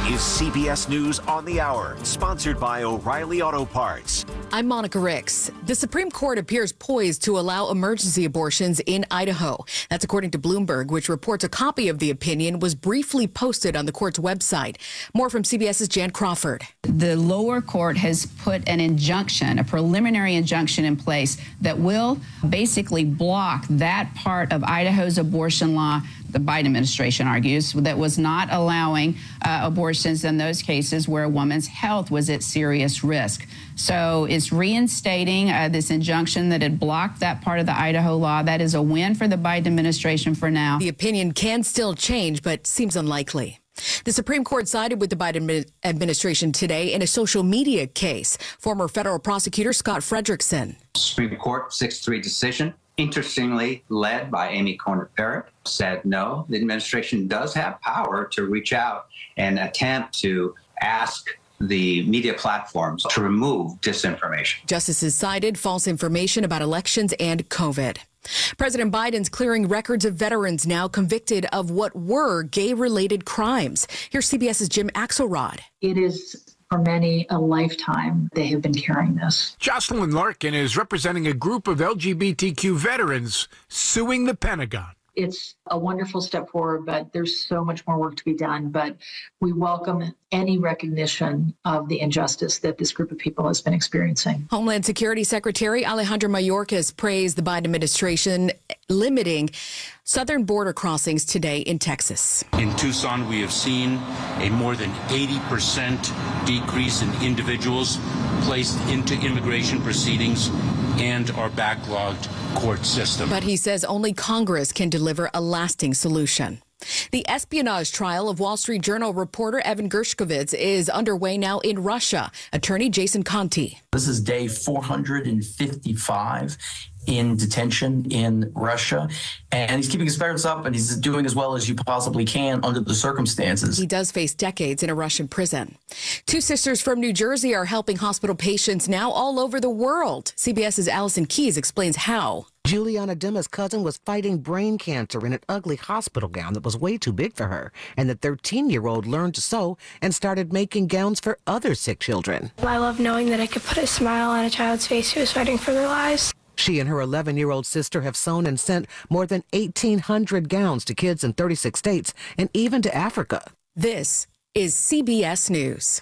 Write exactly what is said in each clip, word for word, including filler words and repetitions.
is C B S News on the Hour, sponsored by O'Reilly Auto Parts. I'm Monica Ricks. The Supreme Court appears poised to allow emergency abortions in Idaho. That's according to Bloomberg, which reports a copy of the opinion was briefly posted on the court's website. More from CBS's Jan Crawford. The lower court has put an injunction, a preliminary injunction in place that will basically block that part of Idaho's abortion law. The Biden administration argues that was not allowing uh, abortions in those cases where a woman's health was at serious risk. So it's reinstating uh, this injunction that had blocked that part of the Idaho law. That is a win for the Biden administration for now. The opinion can still change, but seems unlikely. The Supreme Court sided with the Biden administration today in a social media case. Former federal prosecutor Scott Frederickson. Supreme Court six three decision, interestingly led by Amy Coney Barrett, said no, the administration does have power to reach out and attempt to ask the media platforms to remove disinformation. Justices cited false information about elections and COVID. President Biden's clearing records of veterans now convicted of what were gay-related crimes. Here's CBS's Jim Axelrod. It is, for many, a lifetime they have been carrying this. Jocelyn Larkin is representing a group of L G B T Q veterans suing the Pentagon. It's a wonderful step forward, but there's so much more work to be done. But we welcome any recognition of the injustice that this group of people has been experiencing. Homeland Security Secretary Alejandro Mayorkas praised the Biden administration limiting southern border crossings today in Texas. In Tucson, we have seen a more than eighty percent decrease in individuals placed into immigration proceedings and our backlogged court system. But he says only Congress can deliver a lasting solution. The espionage trial of Wall Street Journal reporter Evan Gershkovich is underway now in Russia. Attorney Jason Conti. This is day four hundred fifty-five in detention in Russia, and he's keeping his spirits up, and he's doing as well as you possibly can under the circumstances. He does face decades in a Russian prison. Two sisters from New Jersey are helping hospital patients now all over the world. CBS's Allison Keyes explains how. Juliana Dimma's cousin was fighting brain cancer in an ugly hospital gown that was way too big for her. And the thirteen-year-old learned to sew and started making gowns for other sick children. I love knowing that I could put a smile on a child's face who is fighting for their lives. She and her eleven-year-old sister have sewn and sent more than eighteen hundred gowns to kids in thirty-six states and even to Africa. This is C B S News.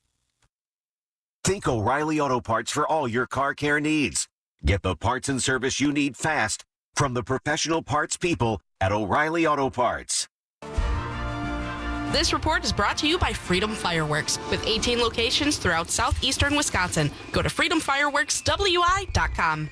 Think O'Reilly Auto Parts for all your car care needs. Get the parts and service you need fast from the professional parts people at O'Reilly Auto Parts. This report is brought to you by Freedom Fireworks, with eighteen locations throughout southeastern Wisconsin. Go to freedom fireworks w i dot com.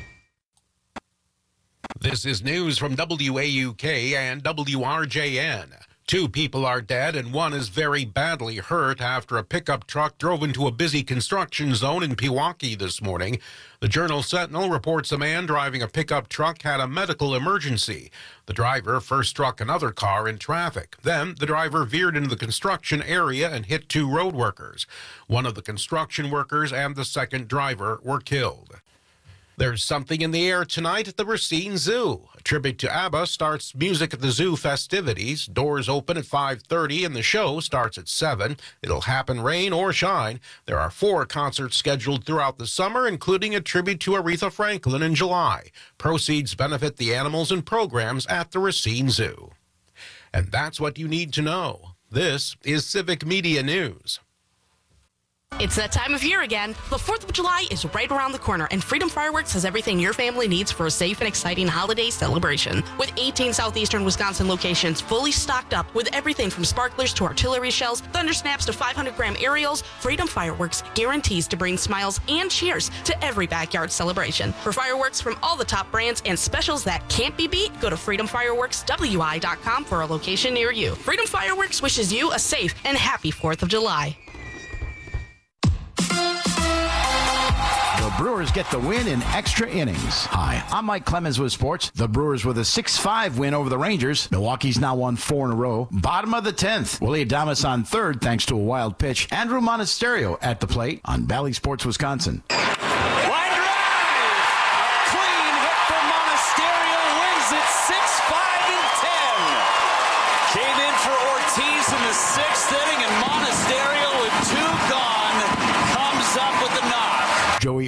This is news from W A U K and W R J N. Two people are dead and one is very badly hurt after a pickup truck drove into a busy construction zone in Pewaukee this morning. The Journal Sentinel reports a man driving a pickup truck had a medical emergency. The driver first struck another car in traffic. Then the driver veered into the construction area and hit two road workers. One of the construction workers and the second driver were killed. There's something in the air tonight at the Racine Zoo. A tribute to ABBA starts music at the zoo festivities. Doors open at five thirty and the show starts at seven. It'll happen rain or shine. There are four concerts scheduled throughout the summer, including a tribute to Aretha Franklin in July. Proceeds benefit the animals and programs at the Racine Zoo. And that's what you need to know. This is Civic Media News. It's that time of year again. The fourth of July is right around the corner, and Freedom Fireworks has everything your family needs for a safe and exciting holiday celebration. With eighteen southeastern Wisconsin locations fully stocked up with everything from sparklers to artillery shells, thunder snaps to five hundred gram aerials, Freedom Fireworks guarantees to bring smiles and cheers to every backyard celebration. For fireworks from all the top brands and specials that can't be beat, go to freedom fireworks w i dot com for a location near you. Freedom Fireworks wishes you a safe and happy fourth of July. The Brewers get the win in extra innings. Hi, I'm Mike Clemens with sports. The Brewers with a six five win over the Rangers. Milwaukee's now won four in a row. Bottom of the tenth. Willie Adames on third thanks to a wild pitch. Andrew Monasterio at the plate on Bally Sports, Wisconsin. Line drive! Clean hit for Monasterio, wins it six five and ten. Came in for Ortiz in the sixth inning, and Monasterio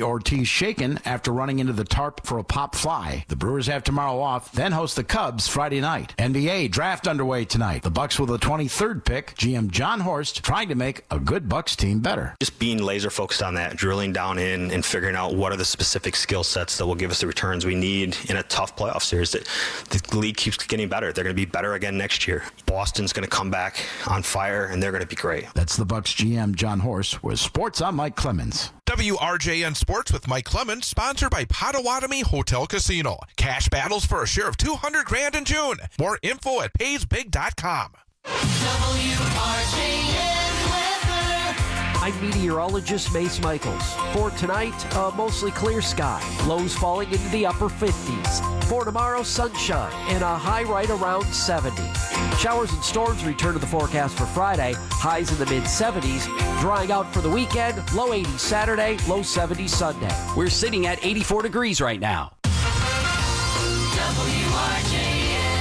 Ortiz shaken after running into the tarp for a pop fly. The Brewers have tomorrow off, then host the Cubs Friday night. N B A draft underway tonight. The Bucks with the twenty-third pick. G M John Horst trying to make a good Bucks team better. Just being laser focused on that, drilling down in and figuring out what are the specific skill sets that will give us the returns we need in a tough playoff series. That the league keeps getting better. They're going to be better again next year. Boston's going to come back on fire, and they're going to be great. That's the Bucks G M John Horst with Sports. I'm Mike Clemens. W R J N Sports with Mike Clemens, sponsored by Potawatomi Hotel Casino. Cash battles for a share of two hundred grand in June. More info at pays big dot com. W R J N weather. I'm meteorologist Mace Michaels. For tonight, a mostly clear sky. Lows falling into the upper fifties. For tomorrow, sunshine and a high right around seventy. Showers and storms return to the forecast for Friday. Highs in the mid seventies. Drying out for the weekend. Low eighties Saturday, low seventies Sunday. We're sitting at eighty-four degrees right now. W R J N.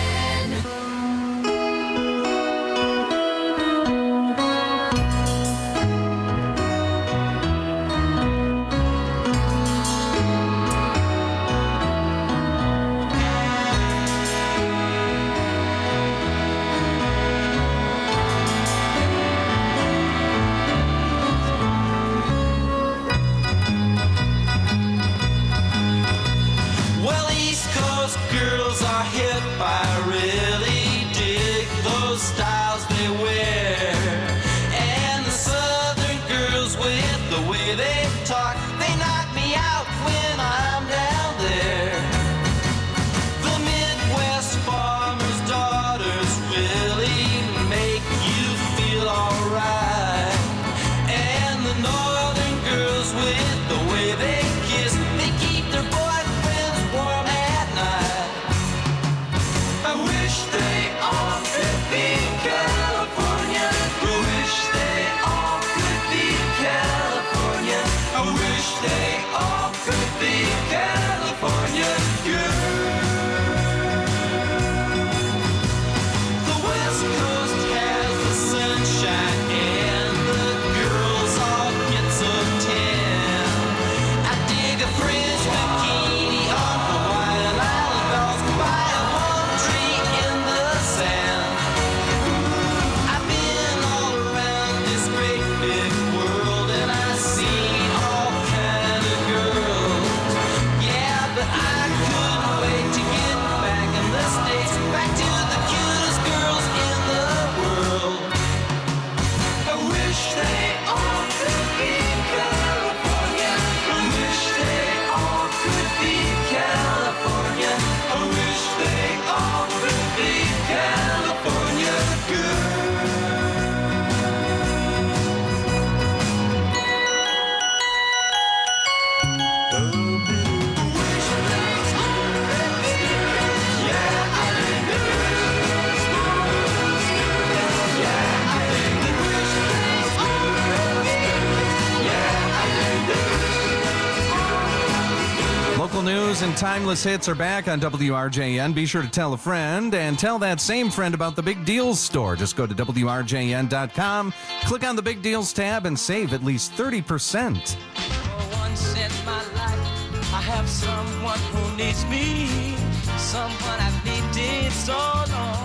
News and timeless hits are back on W R J N. Be sure to tell a friend and tell that same friend about the Big Deals store. Just go to W R J N dot com, click on the Big Deals tab, and save at least thirty percent. For once in my life, I have someone who needs me, someone I've needed so long.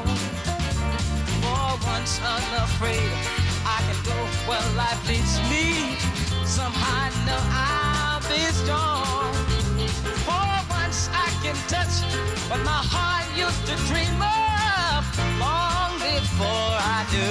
For once unafraid, I can go where life leads me. Somehow I know I'll be strong. For once I can touch what my heart used to dream of long before I do.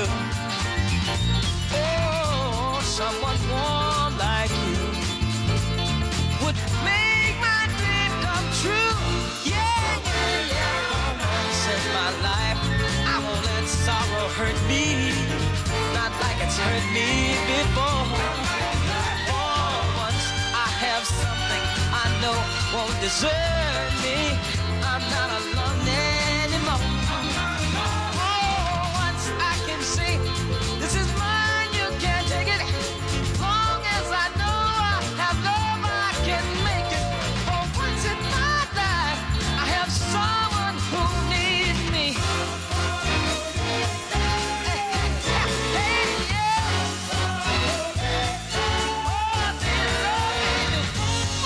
Oh, someone warm like you would make my dream come true. Yeah, yeah, yeah. For once in my life, I won't let sorrow hurt me, not like it's hurt me before. For once I have something I know won't desert me. I'm not alone anymore. Oh, once I can say, this is mine, you can't take it. Long as I know I have love, I can make it. For once in my life, I have someone who needs me. Hey, yeah. Oh, they love me.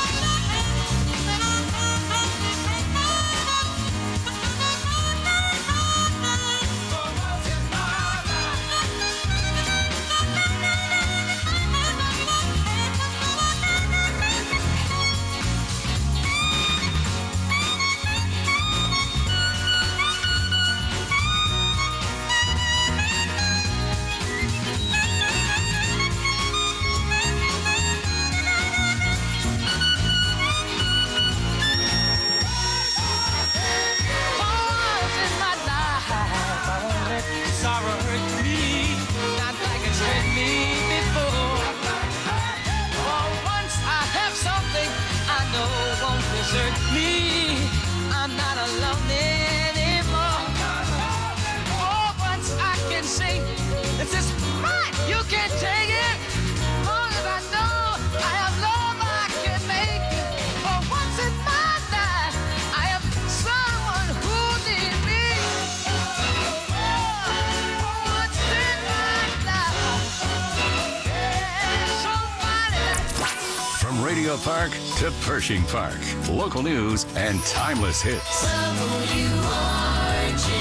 Radio Park to Pershing Park. Local news and timeless hits. W R J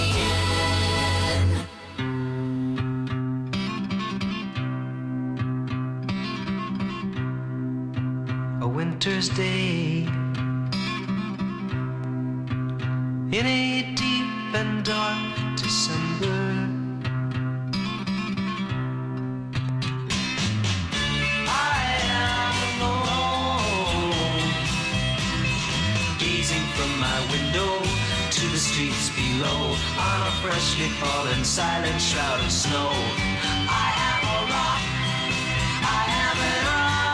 N. A winter's day in a deep and dark December. I am alone, gazing from my window to the streets below on a freshly fallen silent shroud of snow. I am a rock, I am an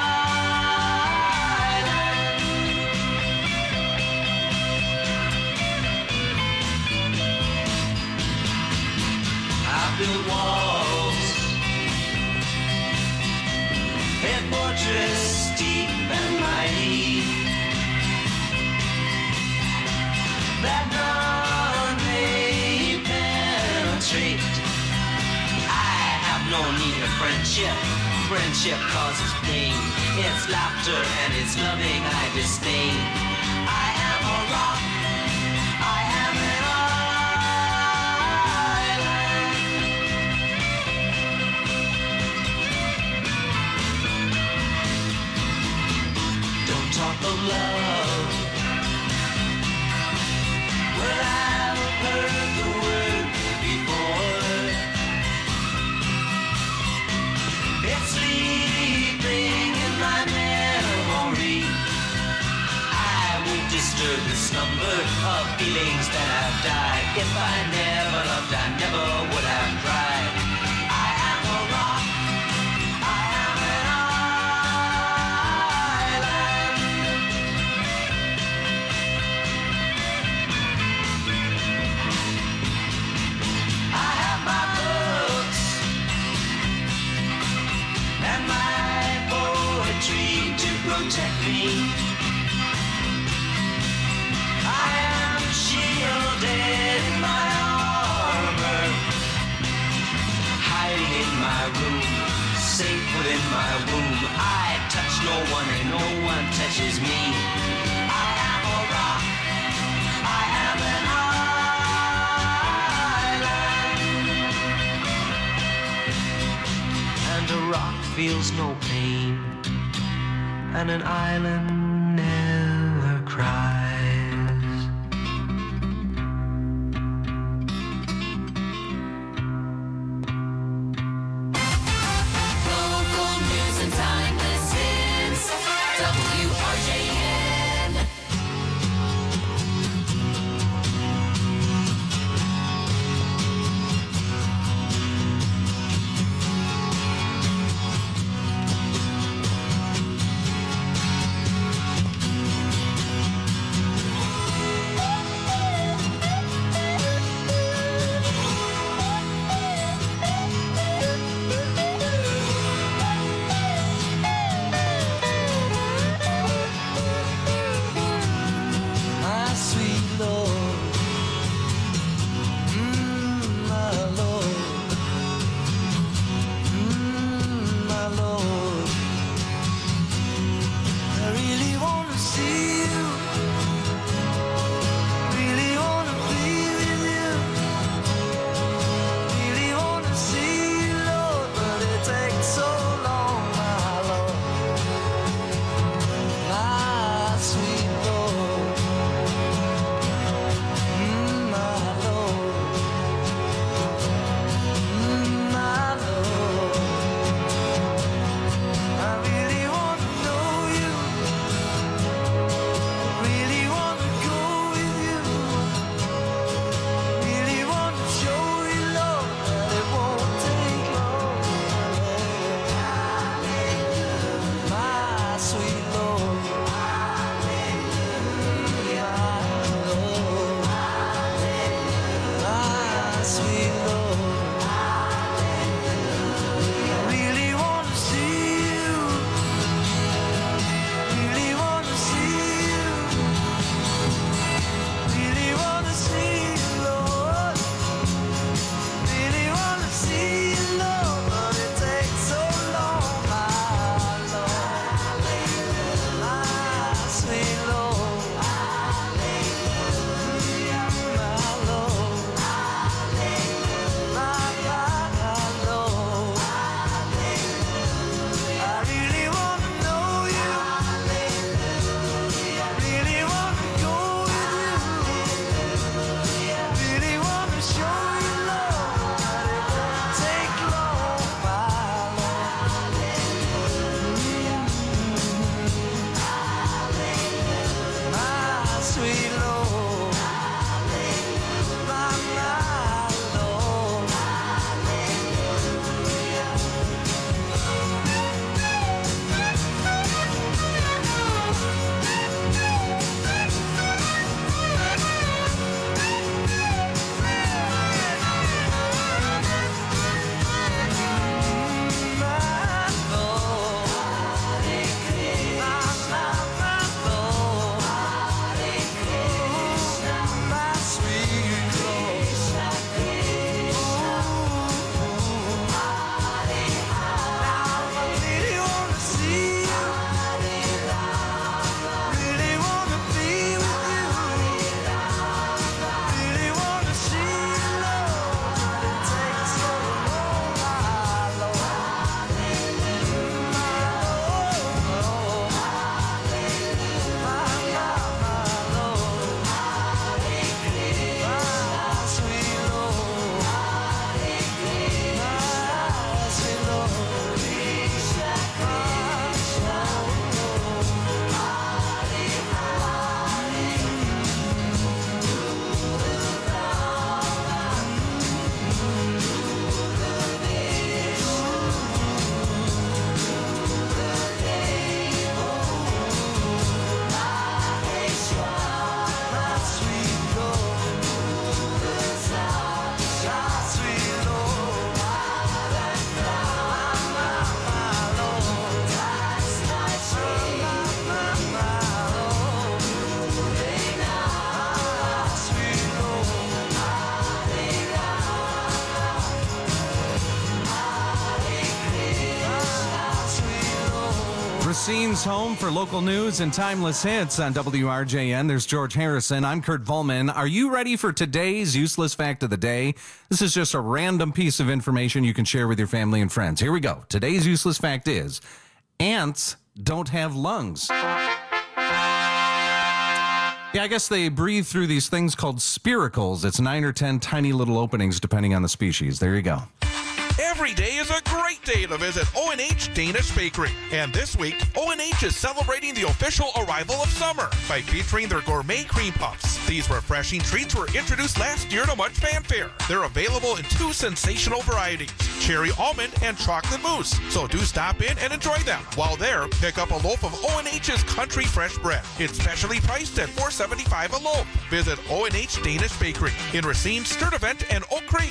build walls, a fortress deep and mighty, that none may penetrate. I have no need of friendship. Friendship causes pain. It's laughter and it's loving I disdain. I am a rock. I am an talk of love. Well, I've heard the word before. It's sleeping in my memory. I won't disturb the slumber of feelings that have died. If I never loved, I never would have tried. I am a rock. I am an protect me. I am shielded in my armor, hiding in my room, safe within my womb. I touch no one and no one touches me. I am a rock. I am an island, and a rock feels no pain, and an island never cries. Local news and timeless hits. W R J N. Racine's home for local news and timeless hits on W R J N. There's George Harrison. I'm Kurt Volman. Are you ready for today's useless fact of the day? This is just a random piece of information you can share with your family and friends. Here we go. Today's useless fact is ants don't have lungs. Yeah, I guess they breathe through these things called spiracles. It's nine or ten tiny little openings depending on the species. There you go. Every day is a great day to visit O and H Danish Bakery. And this week, O and H is celebrating the official arrival of summer by featuring their gourmet cream puffs. These refreshing treats were introduced last year to much fanfare. They're available in two sensational varieties, cherry almond and chocolate mousse. So do stop in and enjoy them. While there, pick up a loaf of O and H's Country Fresh Bread. It's specially priced at four dollars and seventy-five cents a loaf. Visit O and H Danish Bakery in Racine, Sturtevant, and Oak Creek.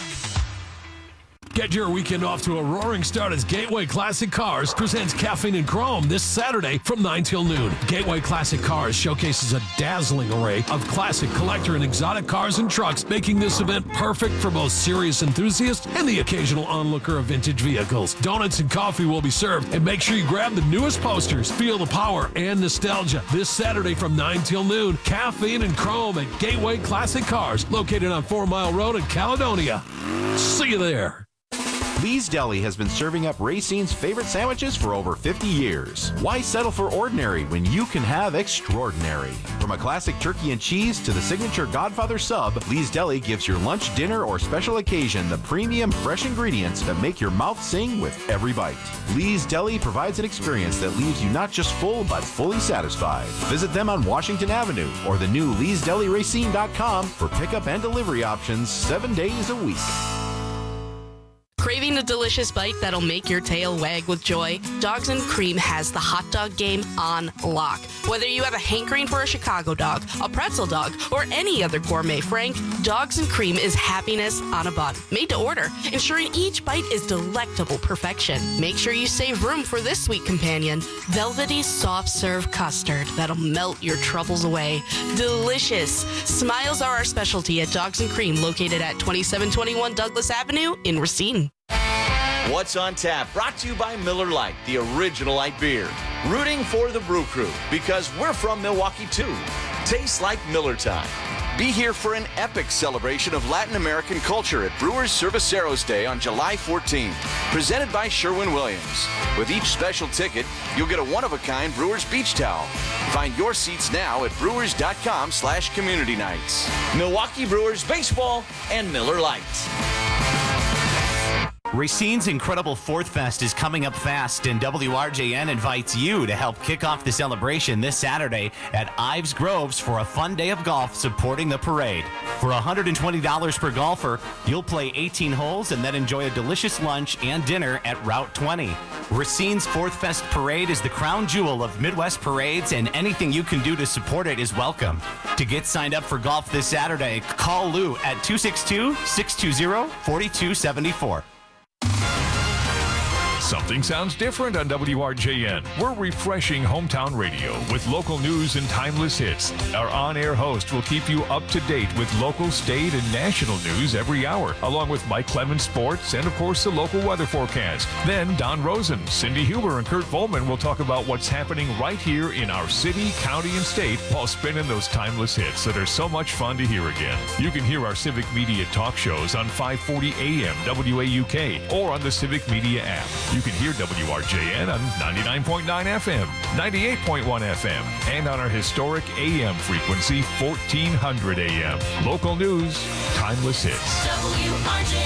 Get your weekend off to a roaring start as Gateway Classic Cars presents Caffeine and Chrome this Saturday from nine till noon. Gateway Classic Cars showcases a dazzling array of classic, collector, and exotic cars and trucks, making this event perfect for both serious enthusiasts and the occasional onlooker of vintage vehicles. Donuts and coffee will be served, and make sure you grab the newest posters. Feel the power and nostalgia this Saturday from nine till noon. Caffeine and Chrome at Gateway Classic Cars, located on Four Mile Road in Caledonia. See you there. Lee's Deli has been serving up Racine's favorite sandwiches for over fifty years. Why settle for ordinary when you can have extraordinary? From a classic turkey and cheese to the signature Godfather sub, Lee's Deli gives your lunch, dinner, or special occasion the premium fresh ingredients that make your mouth sing with every bite. Lee's Deli provides an experience that leaves you not just full, but fully satisfied. Visit them on Washington Avenue or the new lees deli racine dot com for pickup and delivery options seven days a week. Craving a delicious bite that'll make your tail wag with joy? Dogs and Cream has the hot dog game on lock. Whether you have a hankering for a Chicago dog, a pretzel dog, or any other gourmet frank, Dogs and Cream is happiness on a bun. Made to order, ensuring each bite is delectable perfection. Make sure you save room for this sweet companion, velvety soft serve custard that'll melt your troubles away. Delicious. Smiles are our specialty at Dogs and Cream, located at twenty-seven twenty-one Douglas Avenue in Racine. What's on Tap, brought to you by Miller Lite, the original light beer. Rooting for the Brew Crew, because we're from Milwaukee too. Tastes like Miller time. Be here for an epic celebration of Latin American culture at Brewers Cerveceros Day on July fourteenth, presented by Sherwin-Williams. With each special ticket, you'll get a one-of-a-kind Brewers beach towel. Find your seats now at brewers.com slash community nights. Milwaukee Brewers Baseball and Miller Lite. Racine's incredible Fourth Fest is coming up fast, and W R J N invites you to help kick off the celebration this Saturday at Ives Groves for a fun day of golf supporting the parade. For one hundred twenty dollars per golfer, you'll play eighteen holes and then enjoy a delicious lunch and dinner at Route twenty. Racine's Fourth Fest Parade is the crown jewel of Midwest parades, and anything you can do to support it is welcome. To get signed up for golf this Saturday, call Lou at two six two, six two zero, four two seven four. Something sounds different on W R J N. We're refreshing hometown radio with local news and timeless hits. Our on-air host will keep you up to date with local, state, and national news every hour, along with Mike Clemens Sports and, of course, the local weather forecast. Then Don Rosen, Cindy Huber, and Kurt Volman will talk about what's happening right here in our city, county, and state while spinning those timeless hits that are so much fun to hear again. You can hear our Civic Media talk shows on five forty A M W A U K or on the Civic Media app. You can hear W R J N on ninety-nine point nine F M, ninety-eight point one F M, and on our historic A M frequency, fourteen hundred A M. Local news, timeless hits. W R J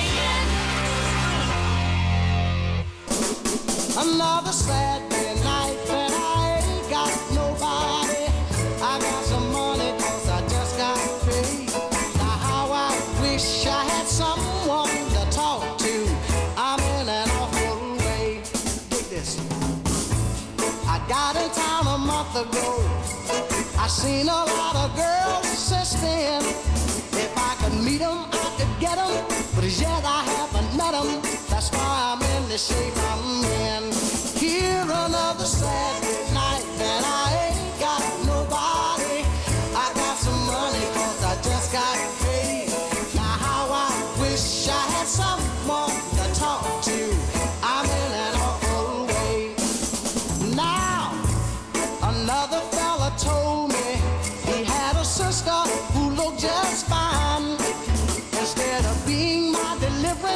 N. Another Saturday night when I ain't got nobody. I got some money cause I just got paid. Now how I wish I had someone to talk to. I'm in an awful way. Dig this. I got in town a month ago. I seen a lot of girls since then. If I could meet them, I could get them. But as yet I haven't met them. That's why I'm in the shape I'm in. Here another Saturday night and I ain't got nobody. I got some money cause I just got paid. Now how I wish I had someone to talk to. I'm in an awful way. Now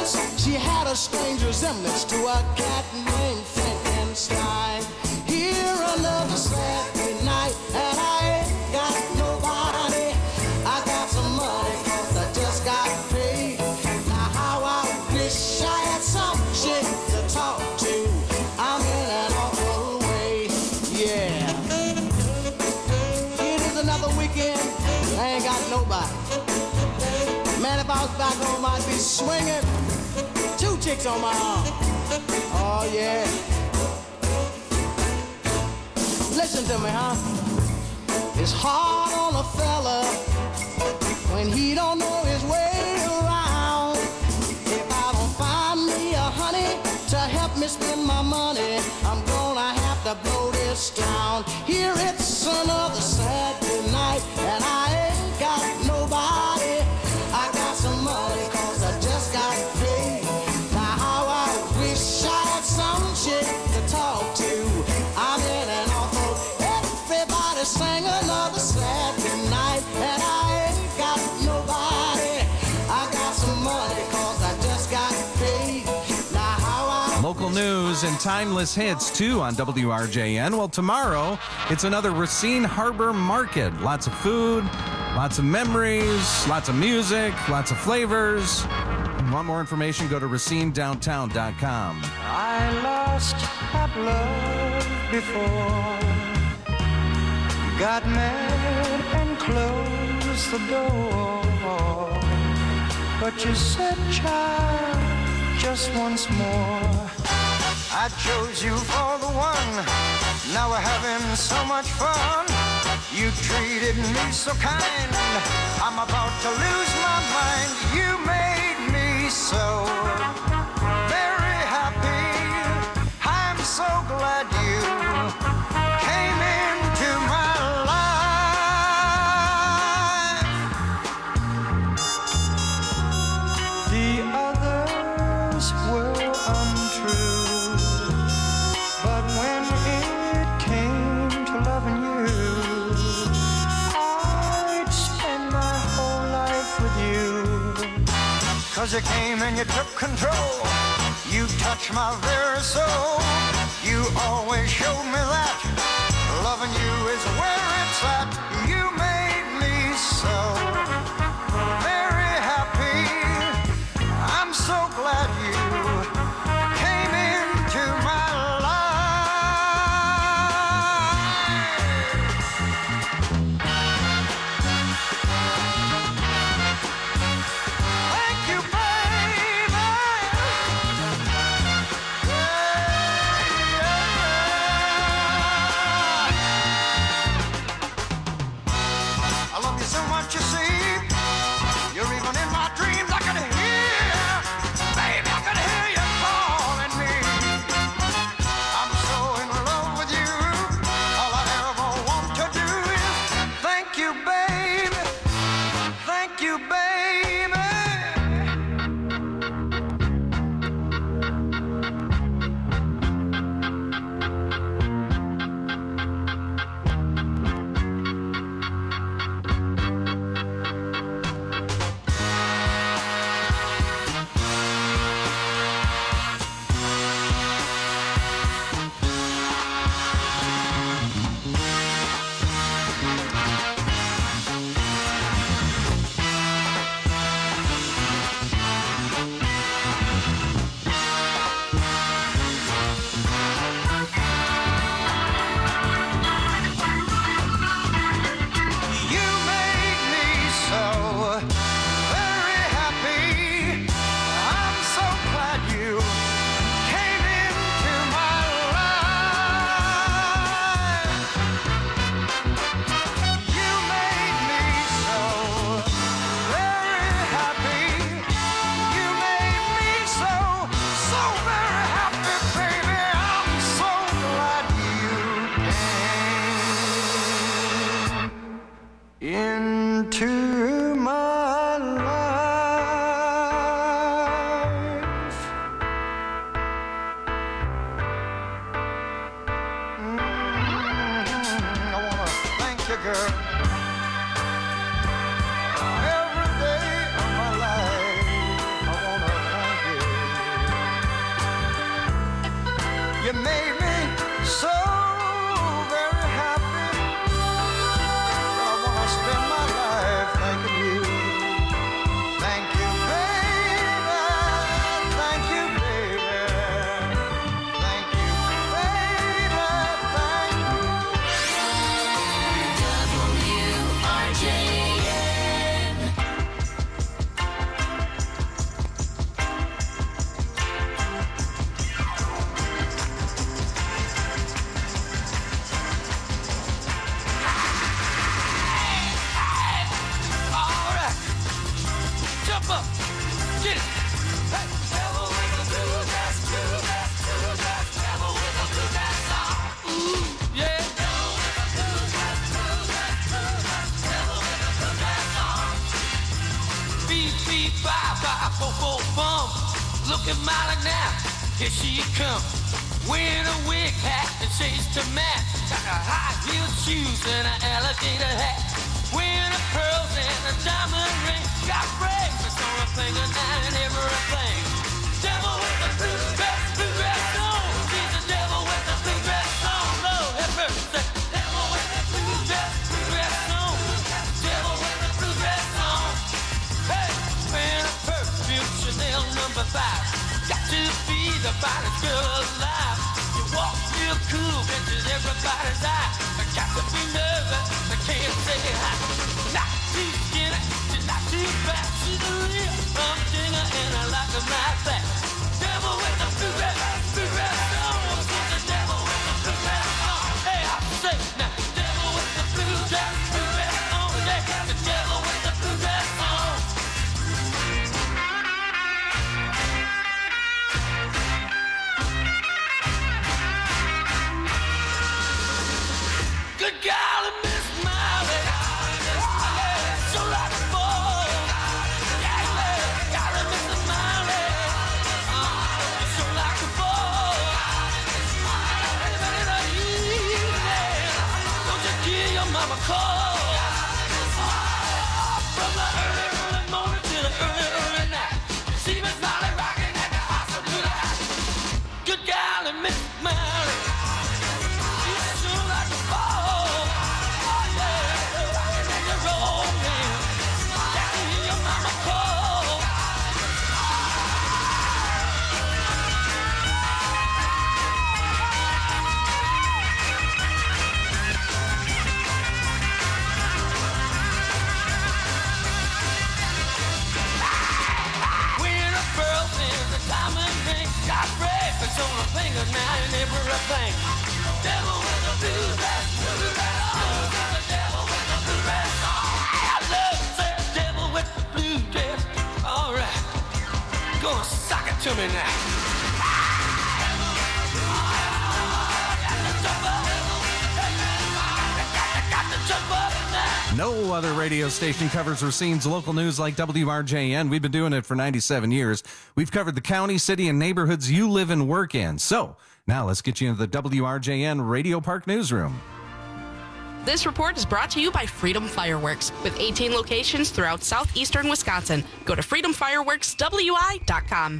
once she had a strange resemblance to a cat named Frankenstein. Here another Saturday night, and I ain't got nobody. I got some money, cause I just got paid. Now how I wish I had some chick to talk to. I'm in an awful way, yeah. It is another weekend, I ain't got nobody. Man, if I was back home, I'd be swinging two chicks on my arm. Oh, yeah. Listen to me, huh? It's hard on a fella when he don't know his way around. If I don't find me a honey to help me spend my money, I'm gonna have to blow this town. Here it's another Saturday night, and I ain't got nobody. I got some money, cause I just got paid. Now how I wish I had some chick to talk to. I'm in an awful, everybody sang another Saturday night, and I ain't got nobody. I got some money, cause I just got paid. Now how I Local news and timeless hits, too, on W R J N. Well, tomorrow, it's another Racine Harbor Market. Lots of food, lots of memories, lots of music, lots of flavors. Want more information, go to racine downtown dot com. I lost that love before. Got mad and closed the door. But you said, child, just once more. I chose you for the one. Now we're having so much fun. You treated me so kind. I'm about to lose my mind. You made me so very happy. I'm so glad you came into my life. The others were untrue, but when it came to loving you, I'd spend my whole life with you. Cause you came and you took control. You touched my very soul. You always showed me that loving you is where it's at. You made me so very happy. I'm so glad you came into my Thank you, baby. I love you so much, you see. You're even in my dreams. I can hear, baby, I can hear you calling me. I'm so in love with you. All I ever want to do is thank you, baby. Thank you, baby. You made me so very happy. I'm so glad you came into my life. You made me so very happy. You made me so, so very happy, baby. I'm so glad you came into my life. Mm, I wanna thank you, girl. Every day of my life, I wanna thank you. Look at Molly now, here she comes. Wearing a wig hat and shades to match. Got her high-heeled shoes and an alligator hat. Wearing her pearls and a diamond ring. Got bracelets on her finger now and everything. Devil with the blue dress, blue dress on. She's the devil with the blue dress on. Lord have mercy. Devil with the blue dress, blue dress on. Devil with the blue dress on. Hey, wearing a perfume Chanel number five. Got to be the finest girl alive. You walk real cool, catches everybody's eye. I got to be nervous, I can't say hi. Not too skinny, she's not too fat. She's a real humdinger and I like her like that. Devil with the blue dress, blue dress on. She's the devil with the blue dress on. Hey, I say now, devil with the blue dress, blue dress on. Yeah, the devil with the blue dress on. Good golly, Miss Molly, yeah, so like a boy. Yeah, yeah, golly, Miss Molly, uh, so like a boy. Anybody know you, yeah, don't you give your mama call. From the early, early morning to the early, early night. See Miss Molly rocking at the house of blue light. Good golly, Miss Molly, she's so like a boy. On her finger now and everything. Devil with the blue dress, blue dress on. The devil with the blue dress on. I love that devil with the blue dress. All right, gonna sock it to me now. No other radio station covers Racine's local news like W R J N. We've been doing it for ninety-seven years. We've covered the county, city, and neighborhoods you live and work in. So now let's get you into the W R J N Radio Park Newsroom. This report is brought to you by Freedom Fireworks, with eighteen locations throughout southeastern Wisconsin. Go to freedom fireworks w i dot com.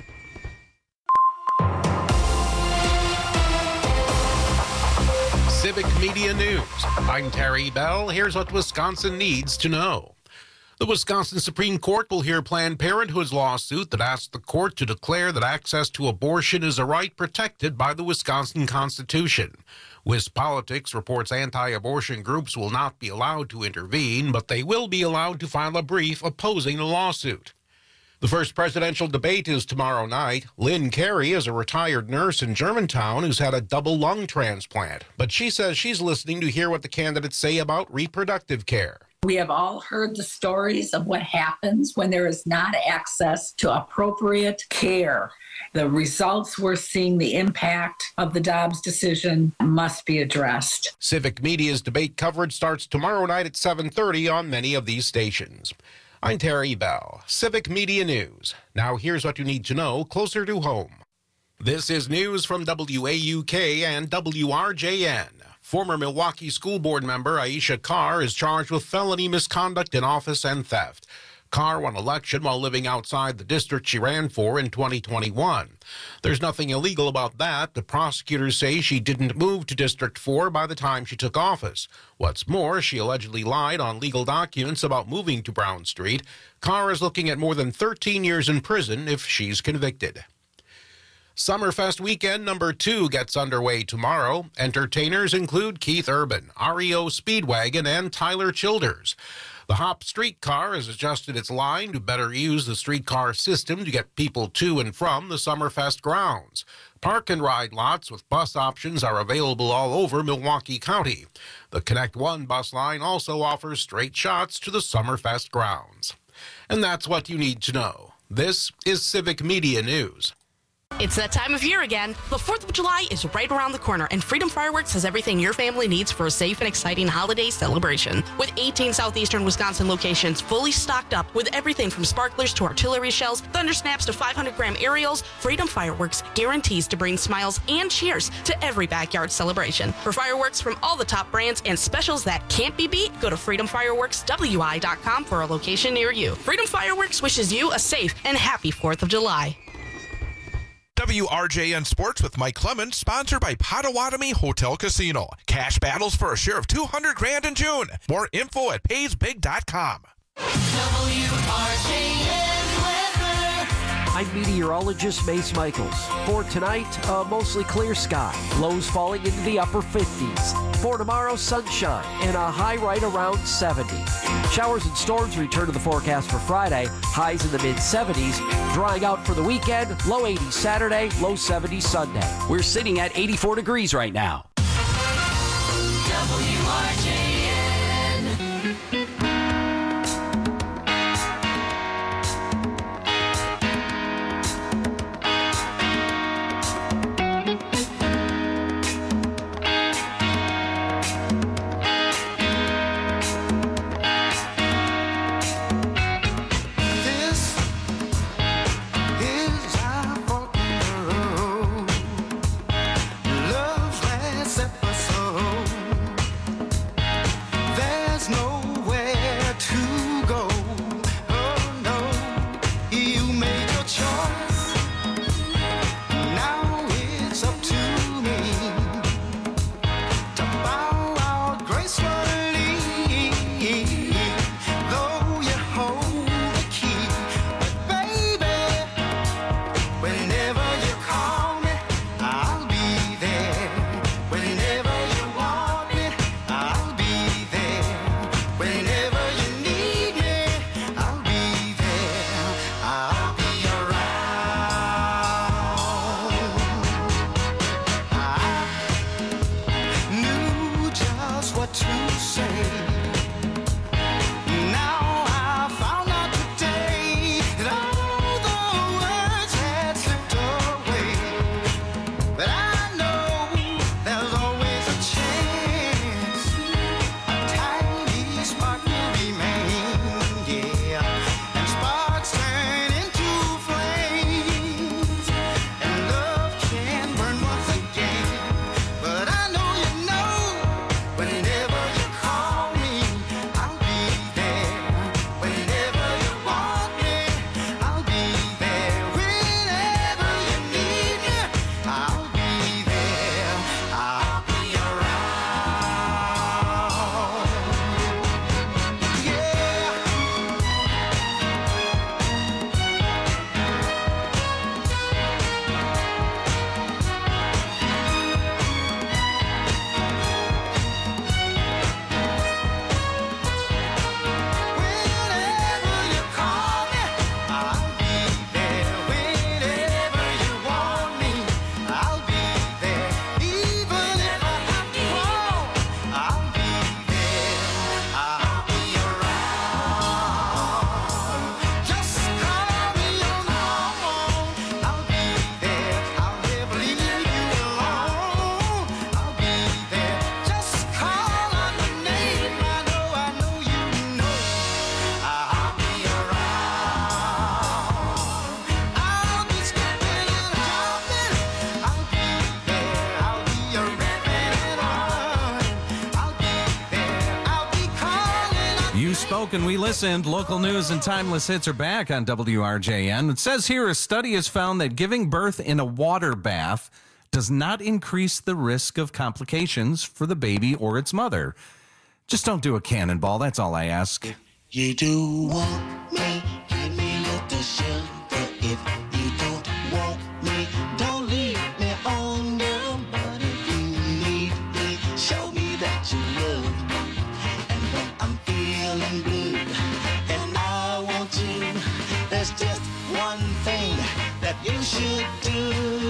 Civic Media News. I'm Terry Bell. Here's what Wisconsin needs to know. The Wisconsin Supreme Court will hear Planned Parenthood's lawsuit that asks the court to declare that access to abortion is a right protected by the Wisconsin Constitution. WisPolitics reports anti-abortion groups will not be allowed to intervene, but they will be allowed to file a brief opposing the lawsuit. The first presidential debate is tomorrow night. Lynn Carey is a retired nurse in Germantown who's had a double lung transplant, but she says she's listening to hear what the candidates say about reproductive care. We have all heard the stories of what happens when there is not access to appropriate care. The results we're seeing, the impact of the Dobbs decision must be addressed. Civic Media's debate coverage starts tomorrow night at seven thirty on many of these stations. I'm Terry Bell, Civic Media News. Now here's what you need to know closer to home. This is news from W A U K and W R J N. Former Milwaukee School Board member Aisha Carr is charged with felony misconduct in office and theft. Carr won election while living outside the district she ran for in twenty twenty-one. There's nothing illegal about that. The prosecutors say she didn't move to District four by the time she took office. What's more, she allegedly lied on legal documents about moving to Brown Street. Carr is looking at more than thirteen years in prison if she's convicted. Summerfest weekend number two gets underway tomorrow. Entertainers include Keith Urban, R E O Speedwagon, and Tyler Childers. The Hop Streetcar has adjusted its line to better use the streetcar system to get people to and from the Summerfest grounds. Park and ride lots with bus options are available all over Milwaukee County. The Connect One bus line also offers straight shots to the Summerfest grounds. And that's what you need to know. This is Civic Media News. It's that time of year again. The fourth of July is right around the corner, and Freedom Fireworks has everything your family needs for a safe and exciting holiday celebration. With eighteen southeastern Wisconsin locations fully stocked up with everything from sparklers to artillery shells, thunder snaps to five hundred gram aerials, Freedom Fireworks guarantees to bring smiles and cheers to every backyard celebration. For fireworks from all the top brands and specials that can't be beat, go to freedom fireworks w i dot com for a location near you. Freedom Fireworks wishes you a safe and happy fourth of July. W R J N Sports with Mike Clemens, sponsored by Potawatomi Hotel Casino. Cash battles for a share of two hundred grand in June. More info at pays big dot com. W R J N weather. I'm meteorologist Mace Michaels. For tonight, a mostly clear sky. Lows falling into the upper fifties. For tomorrow, sunshine and a high right around seventy. Showers and storms return to the forecast for Friday. Highs in the mid seventies. Drying out for the weekend. Low eighties Saturday, low seventies Sunday. We're sitting at eighty-four degrees right now. W R J N. Spoke and we listened. Local news and timeless hits are back on W R J N. It says here a study has found that giving birth in a water bath does not increase the risk of complications for the baby or its mother. Just don't do a cannonball. That's all I ask. You do want me, give me with the sugar. If you don't want me, don't leave me on girl. But if you need me, show me that you love me. And when I'm feeling blue and I want you, there's just one thing that you should do.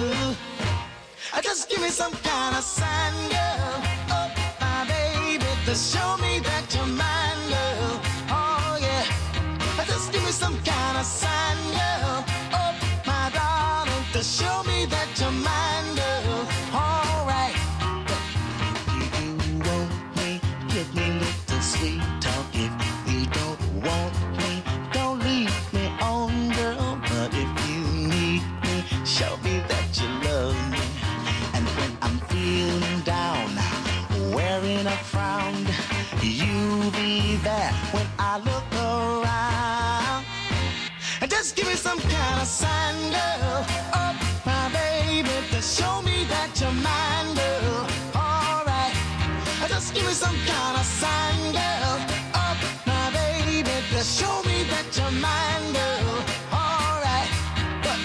Just give me some kind of sign, girl. Oh, my baby, just show me that you're mine, girl. Oh, yeah. Just give me some kind of sign, girl. Oh, my darling, to show me that you're mine, girl. All right. If you want me, give me a little sweet talk. If you don't want me, don't leave me on, girl. But if you need me, show me that you love me. And when I'm feeling down, wearing a frown, you be there when I look around. And just give me some kind of sign, girl. Oh, my baby, to show me that you're mine, girl. All right. Just give me some kind of sign, girl. Oh, my baby, to show me that you're mine, girl. All right. But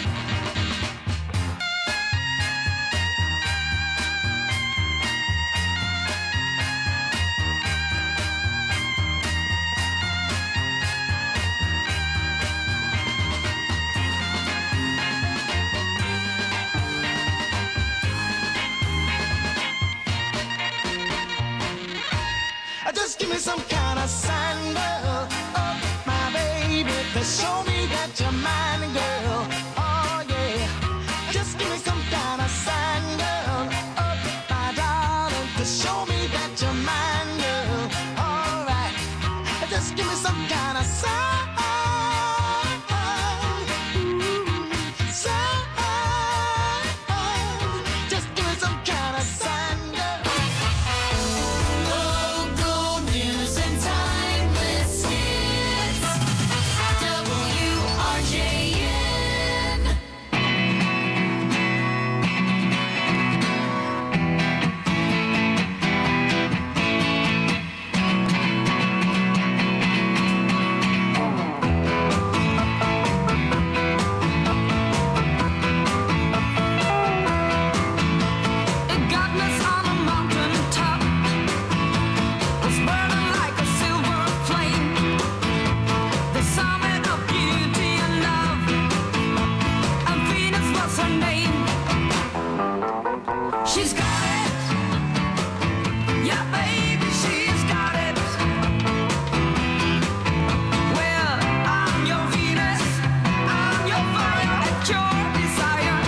just give me some kind of sign, girl. Oh, my baby, to show me that you're mine, girl. Oh, yeah. Just give me some kind of sign, girl. Oh, my darling, to show me that you're mine, girl. All right. Just give me some kind of sign. Sign. Just give me some kind of sign, girl. Local news and timeless hits. W R J N. It got us on a mountain top. Was burning like a silver flame. The summit of beauty and love. And Venus was her name. She's got it. Yeah, baby, she's got it. Well, I'm your Venus. I'm your fire at your desire.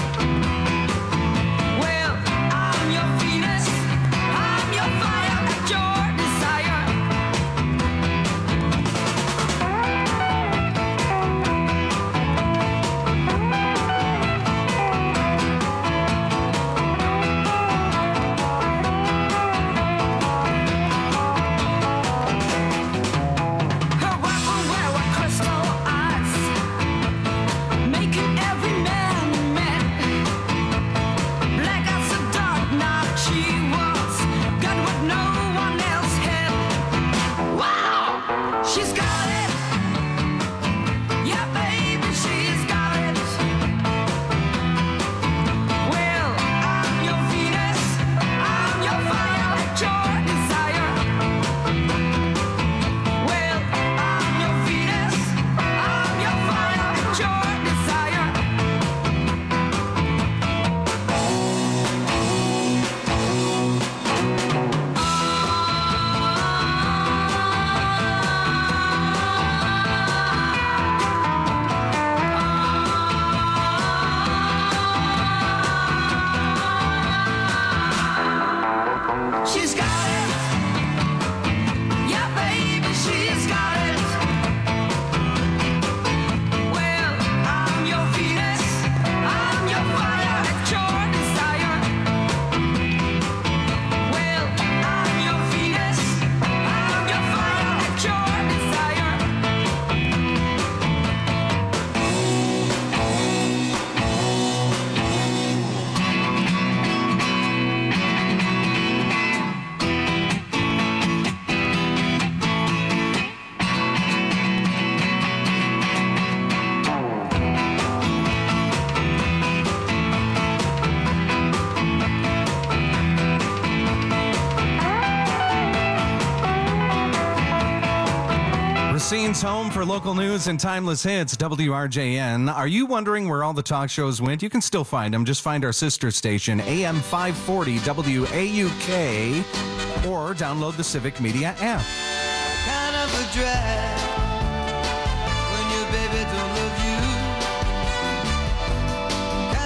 Well, I'm your Venus. I'm your fire at your desire. Her weapon were with crystal eyes, making every man mad. Black as a dark night she was, got what no one else had. Wow, she's got it. Yeah, baby, she's got it. Well, I'm your Venus. I'm your fire at your desire. Well, I'm your Venus. I'm your fire at your desire. She's got it. Yeah, baby, she's got it. Well, I'm your Venus. I'm your fire at your desire. Well, I'm your Venus. I'm your fire at your desire. Racine's home for local news and timeless hits, W R J N. Are you wondering where all the talk shows went? You can still find them. Just find our sister station, A M five forty W A U K, or download the Civic Media app. Kind of a drag when your baby don't love you.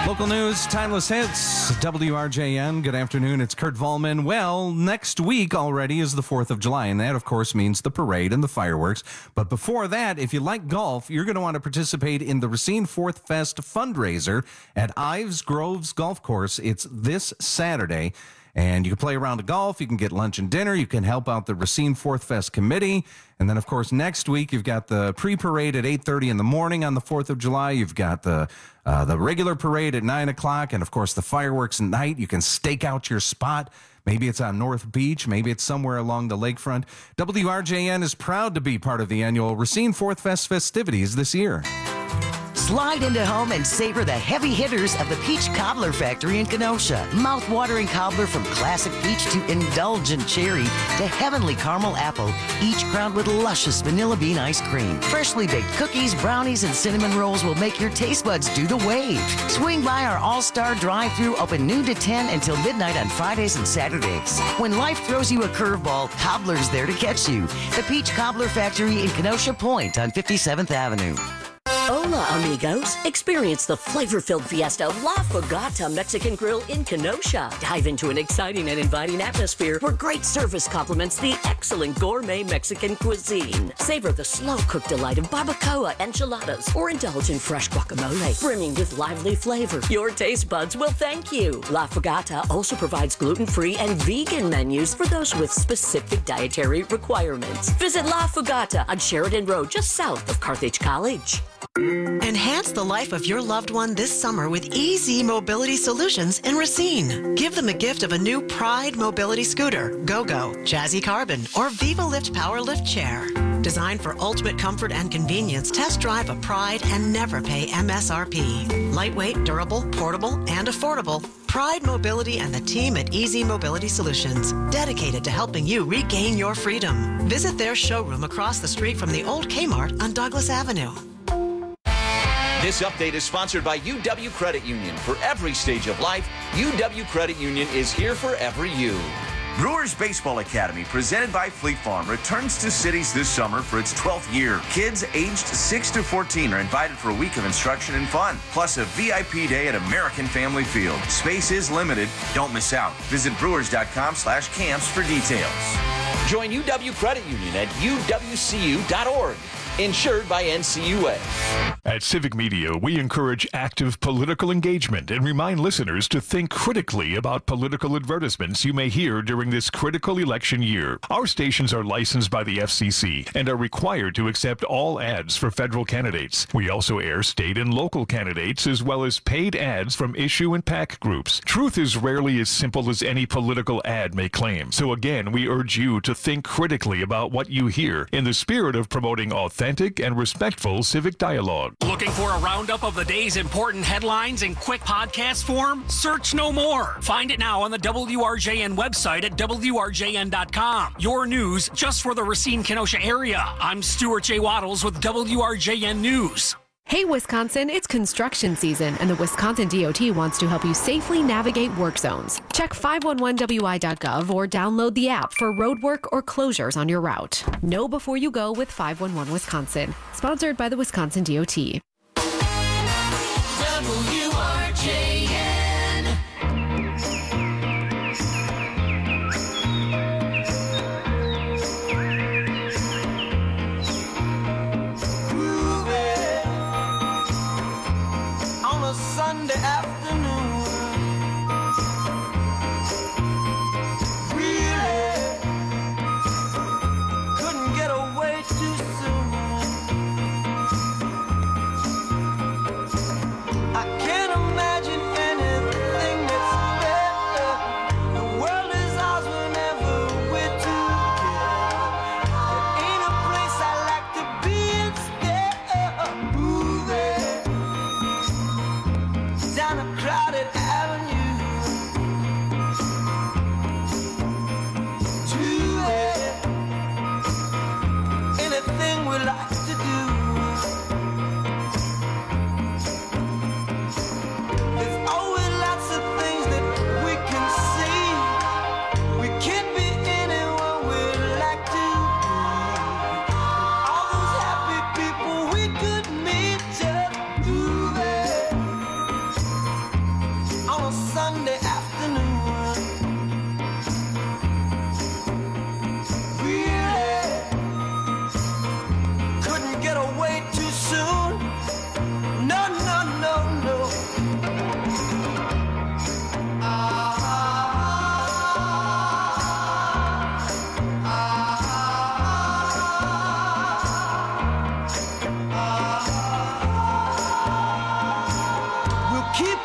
Local news, timeless hits, W R J N. Good afternoon, it's Kurt Volman. Well, next week already is the fourth of July, and that, of course, means the parade and the fireworks. But before that, if you like golf, you're going to want to participate in the Racine Fourth Fest fundraiser at Ives Groves Golf Course. It's this Saturday. And you can play around the golf, you can get lunch and dinner, you can help out the Racine Fourth Fest committee. And then, of course, next week you've got the pre-parade at eight thirty in the morning on the fourth of July. You've got the uh, the regular parade at nine o'clock, and, of course, the fireworks at night. You can stake out your spot. Maybe it's on North Beach. Maybe it's somewhere along the lakefront. W R J N is proud to be part of the annual Racine Fourth Fest festivities this year. Slide into home and savor the heavy hitters of the Peach Cobbler Factory in Kenosha. Mouth-watering cobbler from classic peach to indulgent cherry to heavenly caramel apple, each crowned with luscious vanilla bean ice cream. Freshly baked cookies, brownies, and cinnamon rolls will make your taste buds do the wave. Swing by our all-star drive-thru, open noon to ten until midnight on Fridays and Saturdays. When life throws you a curveball, Cobbler's there to catch you. The Peach Cobbler Factory in Kenosha Point on fifty-seventh Avenue. Hola, amigos. Experience the flavor-filled fiesta of La Fogata Mexican Grill in Kenosha. Dive into an exciting and inviting atmosphere where great service complements the excellent gourmet Mexican cuisine. Savor the slow-cooked delight of barbacoa enchiladas or indulge in fresh guacamole, brimming with lively flavor. Your taste buds will thank you. La Fogata also provides gluten-free and vegan menus for those with specific dietary requirements. Visit La Fogata on Sheridan Road, just south of Carthage College. Enhance the life of your loved one this summer with Easy Mobility Solutions in Racine. Give them a gift of a new Pride Mobility Scooter, Go-Go, Jazzy Carbon, or Viva Lift Power Lift Chair. Designed for ultimate comfort and convenience, test drive a Pride and never pay M S R P. Lightweight, durable, portable, and affordable, Pride Mobility and the team at Easy Mobility Solutions, dedicated to helping you regain your freedom. Visit their showroom across the street from the old Kmart on Douglas Avenue. This update is sponsored by U W Credit Union. For every stage of life, U W Credit Union is here for every you. Brewers Baseball Academy, presented by Fleet Farm, returns to cities this summer for its twelfth year. Kids aged six to fourteen are invited for a week of instruction and fun, plus a V I P day at American Family Field. Space is limited. Don't miss out. Visit brewers.com slash camps for details. Join U W Credit Union at U W C U dot org. Insured by N C U A. At Civic Media, we encourage active political engagement and remind listeners to think critically about political advertisements you may hear during this critical election year. Our stations are licensed by the F C C and are required to accept all ads for federal candidates. We also air state and local candidates as well as paid ads from issue and PAC groups. Truth is rarely as simple as any political ad may claim. So again, we urge you to think critically about what you hear in the spirit of promoting authentic and respectful civic dialogue. Looking for a roundup of the day's important headlines in quick podcast form? Search no more. Find it now on the W R J N website at W R J N dot com. Your news just for the Racine-Kenosha area. I'm Stuart J. Waddles with W R J N News. Hey, Wisconsin, it's construction season, and the Wisconsin D O T wants to help you safely navigate work zones. Check five one one W I dot gov or download the app for road work or closures on your route. Know before you go with five one one Wisconsin. Sponsored by the Wisconsin D O T. W R J N. Sunday afternoon, really couldn't get away too soon. I can't imagine anything that's better. The world is ours whenever we're together. There ain't a place I like to be instead of moving down a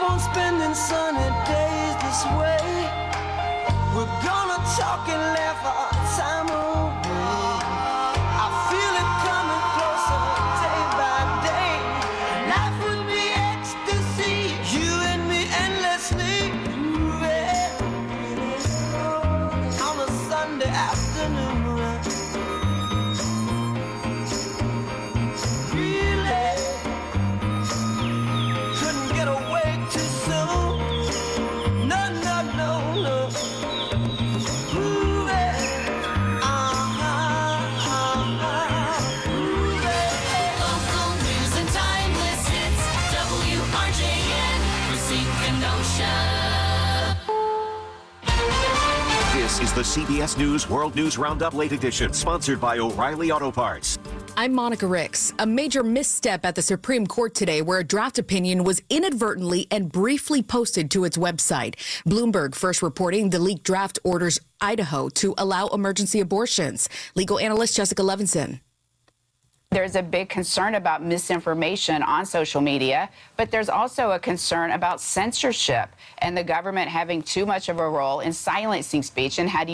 on spending sunny days this way. We're gonna talk and laugh our time away. I feel it coming closer day by day. Life would be ecstasy, you and me endlessly. Yeah. On a Sunday afternoon. Really couldn't get away too soon. No, no, no, no. Ooh, yeah. Uh-huh, uh-huh. Ooh, yeah. Local news and timeless hits. W R J N, Racine, Kenosha. This is the C B S News World News Roundup Late Edition, sponsored by O'Reilly Auto Parts. I'm Monica Ricks. A major misstep at the Supreme Court today where a draft opinion was inadvertently and briefly posted to its website. Bloomberg first reporting the leaked draft orders Idaho to allow emergency abortions. Legal analyst Jessica Levinson. There's a big concern about misinformation on social media, but there's also a concern about censorship and the government having too much of a role in silencing speech. And how do you